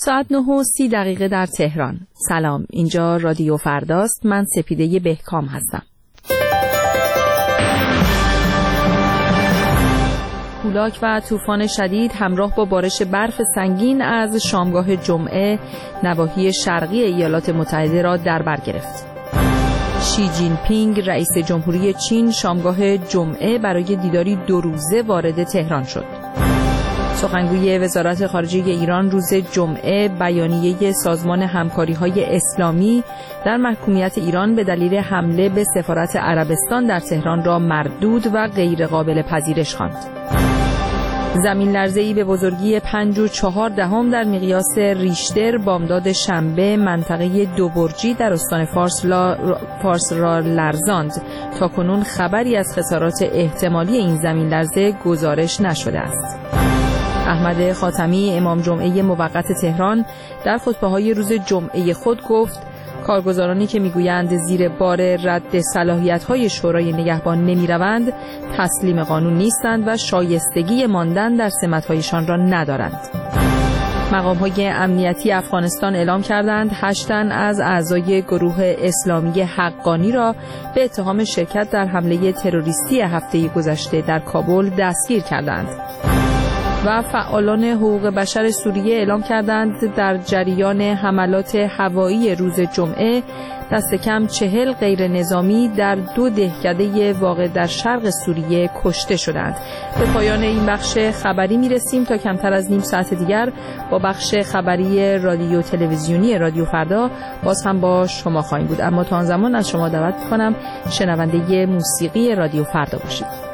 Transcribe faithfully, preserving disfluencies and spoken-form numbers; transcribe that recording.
ساعت نه و سی دقیقه در تهران. سلام، اینجا رادیو فرداست. من سپیده بهکام هستم. کولاک و طوفان شدید همراه با بارش برف سنگین از شامگاه جمعه نواحی شرقی ایالات متحده را در بر گرفت. شی جین پینگ رئیس جمهوری چین شامگاه جمعه برای دیداری دو روزه وارد تهران شد. سخنگوی وزارت خارجه ایران روز جمعه بیانیه سازمان همکاری‌های اسلامی در محکومیت ایران به دلیل حمله به سفارت عربستان در تهران را مردود و غیر قابل پذیرش خواند. زمین لرزه‌ای به بزرگی پنج و چهار دهم در مقیاس ریشتر بامداد شنبه منطقه دو برجی در استان فارس, لا... فارس را لرزاند. تاکنون خبری از خسارات احتمالی این زمین لرزه گزارش نشده است. احمد خاتمی امام جمعه موقت تهران در خطبه‌های روز جمعه خود گفت کارگزارانی که میگویند زیر بار رد صلاحیت‌های شورای نگهبان نمی‌روند تسلیم قانون نیستند و شایستگی ماندن در سمت‌هایشان را ندارند. مقام‌های امنیتی افغانستان اعلام کردند هشت تن از اعضای گروه اسلامی حقانی را به اتهام شرکت در حمله تروریستی هفته گذشته در کابل دستگیر کردند. و فعالان حقوق بشر سوریه اعلام کردند در جریان حملات هوایی روز جمعه دست کم چهل غیر نظامی در دو دهکده واقع در شرق سوریه کشته شدند. به پایان این بخش خبری میرسیم. تا کمتر از نیم ساعت دیگر با بخش خبری رادیو تلویزیونی رادیو فردا باز هم با شما خواهیم بود، اما تا آن زمان از شما دعوت می‌کنم شنونده موسیقی رادیو فردا باشید.